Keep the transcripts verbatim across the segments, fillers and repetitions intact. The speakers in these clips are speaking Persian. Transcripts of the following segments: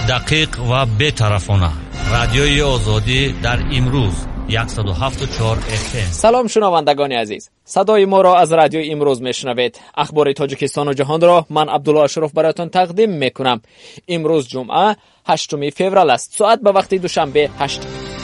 دقیق و بی‌طرفانه. رادیوی آزادی در امروز صد و هفت و چهار اف ام. سلام شنوندگان عزیز، صدای ما را از رادیو امروز میشنوید. اخبار تاجیکستان و جهان را من عبدالله اشرف براتون تقدیم میکنم. امروز جمعه هشتم فوریه است. ساعت به وقت دوشنبه هشت.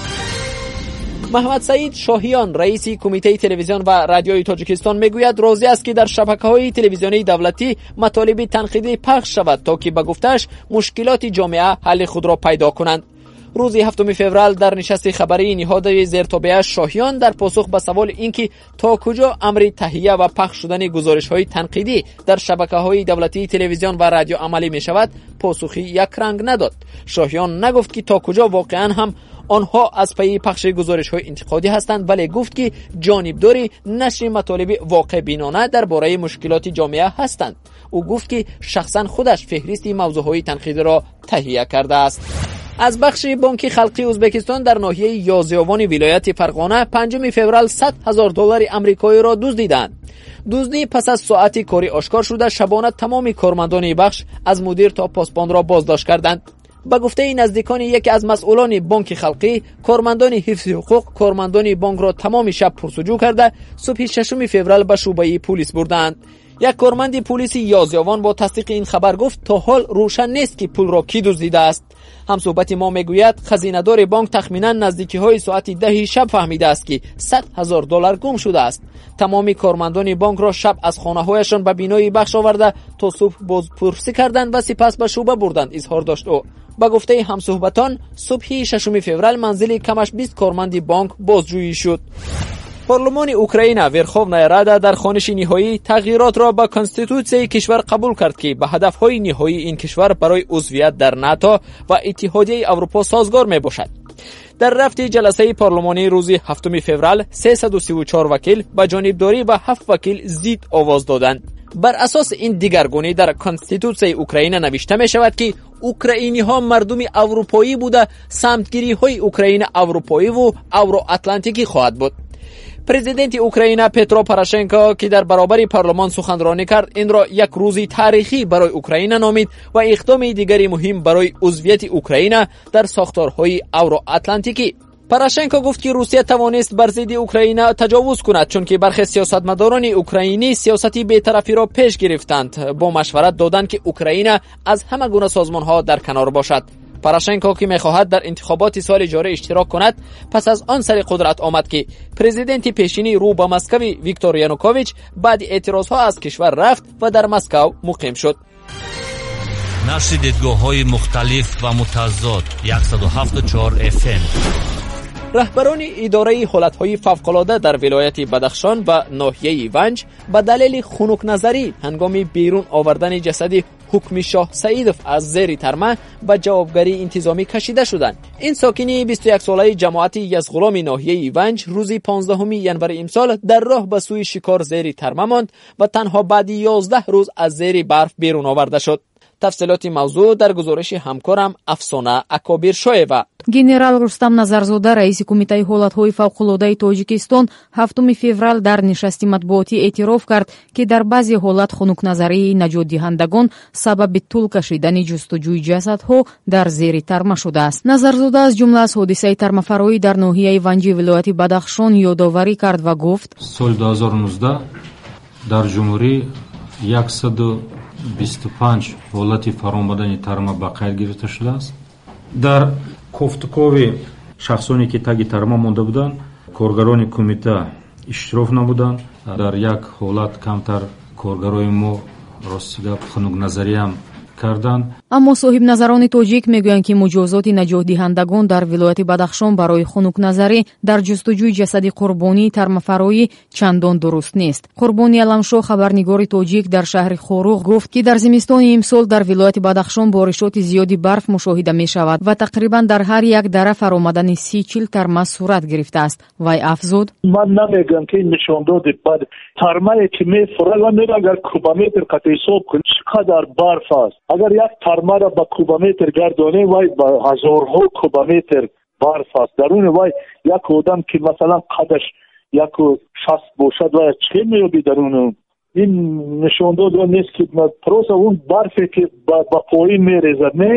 محمد سعید شاهیان رئیس کمیته تلویزیون و رادیوی تاجیکستان میگوید راضی است که در شبکه‌های تلویزیونی دولتی مطالب تنقیدی پخش شود تا که به گفتش مشکلات جامعه حل خود را پیدا کنند. روز هفتم فوریه در نشست خبری نهاد زیرتابع شاهیان در پاسخ به سوال اینکه تا کجا امر تهیه و پخش شدن گزارش‌های تنقیدی در شبکه‌های دولتی تلویزیون و رادیو عملی می‌شود پاسخی یک رنگ نداد. شاهیان نگفت که تا کجا واقعا هم آنها از پی پخش گزارش‌های انتقادی هستند، ولی گفت که جانبداری نشر مطالب واقع بینانه درباره مشکلات جامعه هستند. او گفت که شخصا خودش فهرست موضوعهای تنقیدی را تهیه کرده است. از بخش بانک خلقی ازبکستان در ناحیه یازیاوان ولایت فرغانه پنجم فوریه صد هزار دلار آمریکایی را دزدیدند. دزدی پس از ساعت کاری آشکار شده، شبانه تمام کارمندان بخش از مدیر تا پاسبان را بازداشت کردند. با گفته نزدیکان یکی از مسئولان بانک خلقی، کارمندان حفظ حقوق کارمندان بانک را تمام شب پرسجو کرده صبح ششم فوریه به شعبه پلیس بردند. یک کارمند پلیس یازیاوان با تصدیق این خبر گفت تا حال روشن نیست که پول را کی دزدیده است. همصحبت ما میگوید خزینه‌دار بانک تخمینا نزدیکی های ساعت ده شب فهمیده است که صد هزار دلار گم شده است. تمامی کارمندان بانک را شب از خانه هایشان به بینای بخش آورده تا صبح بازپرسی کردند و سپس به شعبه بردند، اظهار داشت او. با گفته همصحبتان صبح ششم فوریه منزل کمش بیست کارمند بانک بازجویی شد. پارلمان اوکراین ورخوونای رادا در خوانش نهایی تغییرات را به کنستیتوسیای کشور قبول کرد که به هدفهای نهایی این کشور برای عضویت در ناتو و اتحادیه اروپا سازگار می باشد. در رفت جلسه پارلمانی روز هفتم فوریه سیصد و سی و چهار وکیل به جانبداری و هفت وکیل ضد آواز دادند. بر اساس این دیگرگونی در کنستیتوسیای اوکراین نوشته می شود که اوکراینی ها مردم اروپایی بوده، سمتگیری های اوکراین اروپایی و اورو اتلانتیکی خواهد بود. پرزیدنت اوکراین پترو پوراشنکو که در برابر پارلمان سخنرانی کرد، این را یک روزی تاریخی برای اوکراین نامید و اقدام دیگری مهم برای عضویت اوکراین در ساختارهای اورو اتلانتیکی. پوراشنکو گفت که روسیه توانست بر ضد اوکراین تجاوز کند، چون که برخی سیاستمداران اوکراینی سیاستی بی‌طرفی را پیش گرفتند، با مشورت دادند که اوکراین از همه گونه سازمان‌ها در کنار باشد. پوراشنکو که می‌خواهد در انتخابات سال جاری اشتراک کند، پس از آن سر قدرت آمد که پرزیدنت پیشینی رو به مسکو ویکتور یانوکوویچ بعد اعتراضها از کشور رفت و در مسکو مقیم شد. نشر دیدگاه‌های مختلف و متضاد صد و هفت و چهار اف ام. رهبران اداره حالتهای فوق‌العاده در ولایت بدخشان و ناحیه ونج به دلیل خنک نظری هنگام بیرون آوردن جسد حکم شاه سعیدوف از زیر ترمه به جوابگری انتظامی کشیده شدند. این ساکنی بیست و یک ساله جماعت یزغلام ناحیه ونج روز پانزدهم ژانویه امسال در راه به سوی شکار زیر ترمه ماند و تنها بعد یازده روز از زیر برف بیرون آورده شد. تفصیلات موضوع در گزارش همکارم افسانه اکابیر شویوا. генерал Рустам Назарзода раиси кумитаи ҳолатҳои фавқулодаи Тоҷикистон ҳафтум феврал дар нишасти матбуотӣ эътироф кард, ки дар баъзе ҳолат хунукназарии наҷотдиҳандагон сабаби тӯл кашидани ҷустуҷӯи ҷасадҳо дар зери тарма шудааст. Назарзода аз ҷумла аз ҳодисаи тармафароӣ дар ноҳияи Ванҷи вилояти Бадахшон ёдоварӣ кард ва гуфт: соли ду ҳазору нуздаҳ дар ҷумҳурӣ яксаду бисту панҷ ҳолати фаромадани тарма ба қайд гирифта шудааст. дар кофтукови шахсоне ки таги тарма монда буданд, коргарони кумита иштироф намуданд. дар як ҳолат камтар коргарои мо рости гап хунукназариам карданд. аммо соҳибназарони тоҷик мегӯянд ки муҷозоти наҷотдиҳандагон дар вилояти Бадахшон барои хунукназарӣ дар ҷустуҷӯи ҷасади қурбонии тармафароӣ чандон дуруст нест. қурбони Аламшо, хабарнигори тоҷик дар шаҳри Хоруғ, гуфт ки дар зимистони имсол дар вилояти Бадахшон боришоти зиёди барф мушоҳида мешавад ва тақрибан дар ҳар як дара фаромадани си-чил тарма сурат гирифтааст. Вай афзуд: ман намегӯям ки ин нишондоди бад тармае ки мефурад ва мера агар кубометр қати ҳисоб кунӣ чӣ қадар барф аст. агар як тармара ба кубометр гардонем, вай ба ҳазорҳо кубометр барф аст. даруни вай як одам ки масалан қадаш яку шаст бошад, вай чӣ меёбӣ даруни ин нишондод нест ки просто он барфе ки ба поин мерезад, не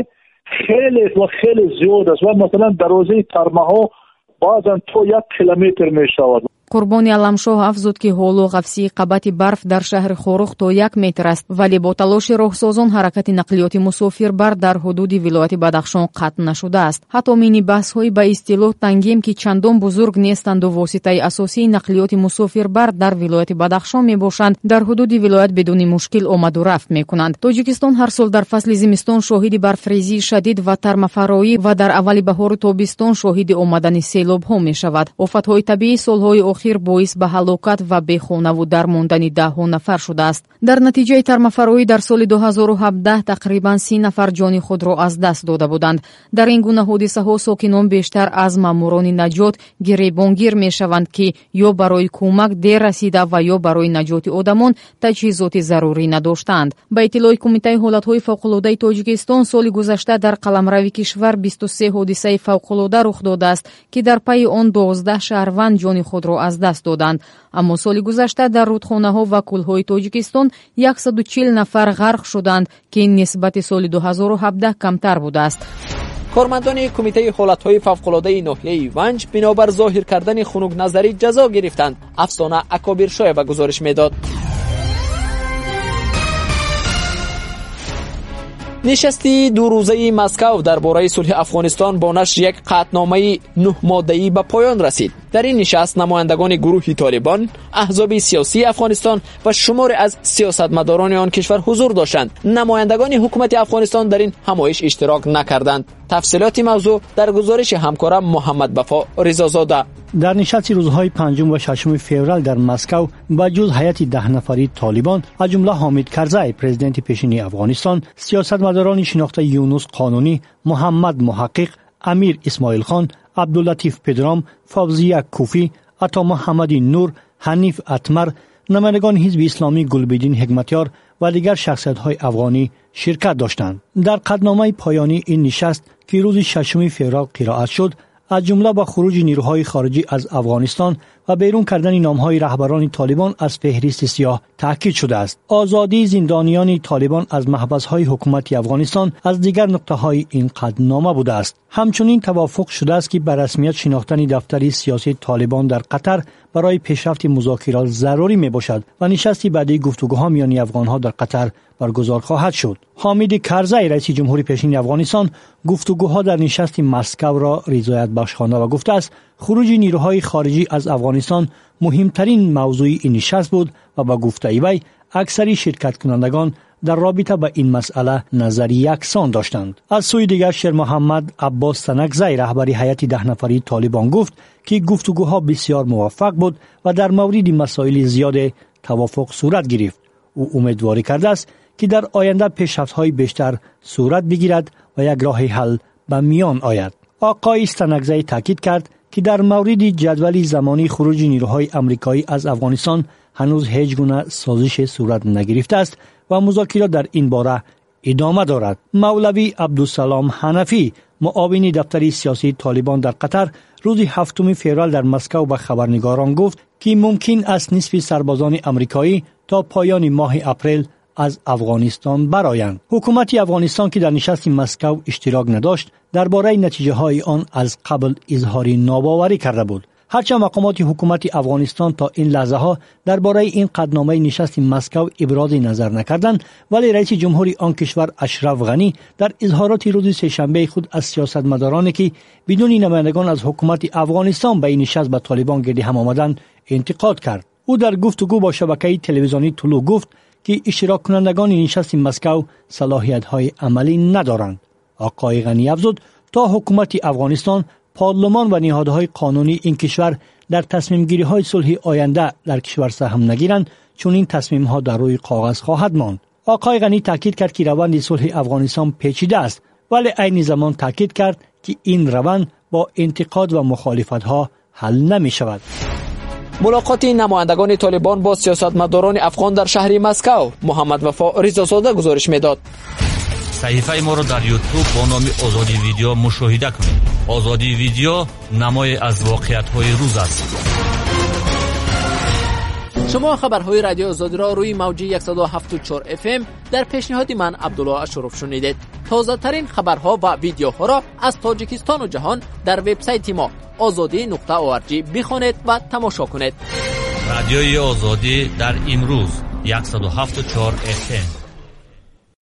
خیلی و خیلی زیاد است و مثلا دروازه ترمه ها баъзан то як километр мешавад. қурбони Аламшоҳ афзуд ки ҳоло ғафсии қабати барф дар шаҳри Хорух то як метр аст, вале бо талоши роҳсозон ҳаракати нақлиёти мусофирбар дар ҳудуди вилояти Бадахшон қатъ нашудааст. ҳатто мини баҳсҳои ба истилоҳ тангем ки чандон бузург нестанду воситаи асосии нақлиёти мусофирбар дар вилояти Бадахшон мебошанд, дар ҳудуди вилоят бедуни мушкил омаду рафт мекунанд. Тоҷикистон ҳар сол дар фасли зимистон шоҳиди барфрезии шадид ва тармафароӣ ва дар аввали баҳору тобистон шоҳиди омадани селобҳо мешавад. офатҳои табиӣ солҳои охир боис ба ҳалокат ва бехонаву дармондани даҳҳо нафар шудааст. дар натиҷаи тармафароӣ дар соли ду ҳазору ҳабдаҳ тақрибан си нафар ҷони худро аз даст дода буданд. дар ин гуна ҳодисаҳо сокинон бештар аз маъмурони наҷот гиребонгир мешаванд ки ё барои кӯмак дер расида ва ё барои наҷоти одамон таҷҳизоти зарурӣ надоштаанд. ба иттилои Кумитаи ҳолатҳои фавқулодаи Тоҷикистон соли гузашта дар қаламрави кишвар бисту се ҳодисаи фавқулода рух додааст ки дар пайи он дувоздаҳ шаҳрванд ҷони худро аз даст доданд. аммо соли гузашта дар рудхонаҳо ва кӯлҳои Тоҷикистон яксаду чил нафар ғарқ шуданд ки нисбати соли ду ҳазору ҳабдаҳ камтар будааст. кормандони Кумитаи ҳолатҳои фавқулодаи ноҳияи Ванҷ бинобар зоҳир кардани хунукназарӣ ҷазо гирифтанд. Афсона Акобиршоева гузориш медод. нишасти дурӯзаи Москав дар бораи сулҳи Афғонистон бо нашр як қатъномаи нуҳмоддаӣ ба поён расид. дар ин нишаст намояндагони гурӯҳи Толибон, аҳзоби сиёсии Афғонистон ва шуморе аз сиёсатмадорони он кишвар ҳузур доштанд. намояндагони ҳукумати Афғонистон дар ин ҳамоиш иштирок накарданд. тафсилоти мавзӯъ дар гузориши ҳамкорам Муҳаммад Вафо Ризозода. дар нишасти рӯзҳои панҷум ва шашуми феврал дар Москав ба ҷуз ҳайати даҳнафари Толибон, аз ҷумла Ҳомид Карзай, президенти пешини Афғонистон, сиёсатмадорони шинохтаи Юнус Қонунӣ, Муҳаммад Муҳаққиқ, Амир Исмоилхон, Абдуллатиф Педром, Фавзия Куфӣ, Ато Муҳаммади Нур, Ҳаниф Атмар, намояндагони ҳизби исломӣ Гулбидин Ҳикматёр ва дигар шахсиятҳои афғонӣ ширкат доштанд. дар қатъномаи поёнии ин нишаст ки рӯзи шашуми феврал қироат шуд, аз ҷумла ба хуруҷи нирӯҳои хориҷӣ аз Афғонистон ва берун кардани номҳои раҳбарони Толибон аз феҳристи сиёҳ таъкид шудааст. озодии зиндониёни Толибон аз маҳбасҳои ҳукумати Афғонистон аз дигар нуқтаҳои ин қатънома будааст. ҳамчунин тавофуқ шудааст ки ба расмият шинохтани дафтари сиёсии Толибон дар Қатар барои пешрафти музокирот зарурӣ мебошад ва нишасти баъдии гуфтугӯҳо миёни афғонҳо дар Қатар баргузор хоҳад шуд. ҳомиди Карзай, раиси ҷумҳури пешини Афғонистон, гуфтугӯҳо дар нишасти Москавро ризоятбахш хонда ва гуфтааст хуруҷи нирӯҳои хориҷӣ аз Афғонистон муҳимтарин мавзӯи ин нишаст буд ва ба гуфтаи вай аксари ширкаткунандагон дар робита ба ин масъала назари яксон доштанд. аз сӯи дигар Шермуҳаммад Аббос Санакзай, раҳбари ҳайати даҳнафарии Толибон, гуфт ки гуфтугӯҳо бисёр муваффақ буд ва дар мавриди масоили зиёде тавофуқ сурат гирифт. ӯ умедворӣ кардааст ки дар оянда пешрафтҳои бештар сурат бигирад ва як роҳи ҳал ба миён ояд. оқои Санакзай таъкид кард ки дар мавриди ҷадвали замонии хуруҷи нирӯҳои амрикоӣ аз Афғонистон ҳанӯз ҳеҷ гуна созише сурат нагирифтааст ва музокирот дар ин бора идома дорад. мавлавӣ Абдусалом Ҳанафӣ, муовини дафтари сиёсии Толибон дар Қатар, рӯзи ҳафтуми феврал дар Москав ба хабарнигорон гуфт ки мумкин аст нисфи сарбозони амрикоӣ то поёни моҳи апрел аз Афғонистон бароянд. ҳукумати Афғонистон ки дар нишасти Москав иштирок надошт, дар бораи натиҷаҳои он аз қабл изҳори нобоварӣ карда буд. ҳарчанд мақомоти ҳукумати Афғонистон то ин лаҳзаҳо дар бораи ин қатъномаи нишасти Москав ибрози назар накарданд, вале раиси ҷумҳури он кишвар Ашраф Ғанӣ дар изҳороти рӯзи сешанбеи худ аз сиёсатмадороне ки бидуни намояндагон аз ҳукумати Афғонистон ба ин нишаст ба Толибон гирди ҳам омаданд интиқод кард. ӯ дар гуфтугӯ бо шабакаи телевизионӣ Тулу гуфт ки иштироккунандагони нишасти Москав салоҳиятҳои амалӣ надоранд. оқои Ғанӣ афзуд, то ҳукумати Афғонистон, پارلمان و نهادهای قانونی این کشور در تصمیم گیری های صلحی آینده در کشور سهم نگیرند، چون این تصمیم ها در روی کاغذ خواهد ماند. آقای غنی تاکید کرد که روند صلح افغانستان پیچیده است، ولی عین زمان تاکید کرد که این روند با انتقاد و مخالفت ها حل نمی شود. ملاقات نمایندگان طالبان با سیاستمداران افغان در شهر مسکو. محمد وفا رضازاده گزارش میداد. صحیفه ما رو در یوتیوب با نام آزادی ویدیو مشاهده کنید. آزادی ویدیو نمای از واقعیت‌های روز است. شما خبرهای رادیو آزادی را روی موج صد و هفت و چهار اف ام در پیشنهاد من عبدالله اشرف شنیدید. تازه ترین خبرها و ویدیوها را از تاجیکستان و جهان در وبسایت ما آزادی نقطه او آر جی بخوانید و تماشا کنید. رادیوی آزادی در امروز صد و هفت و چهار اف ام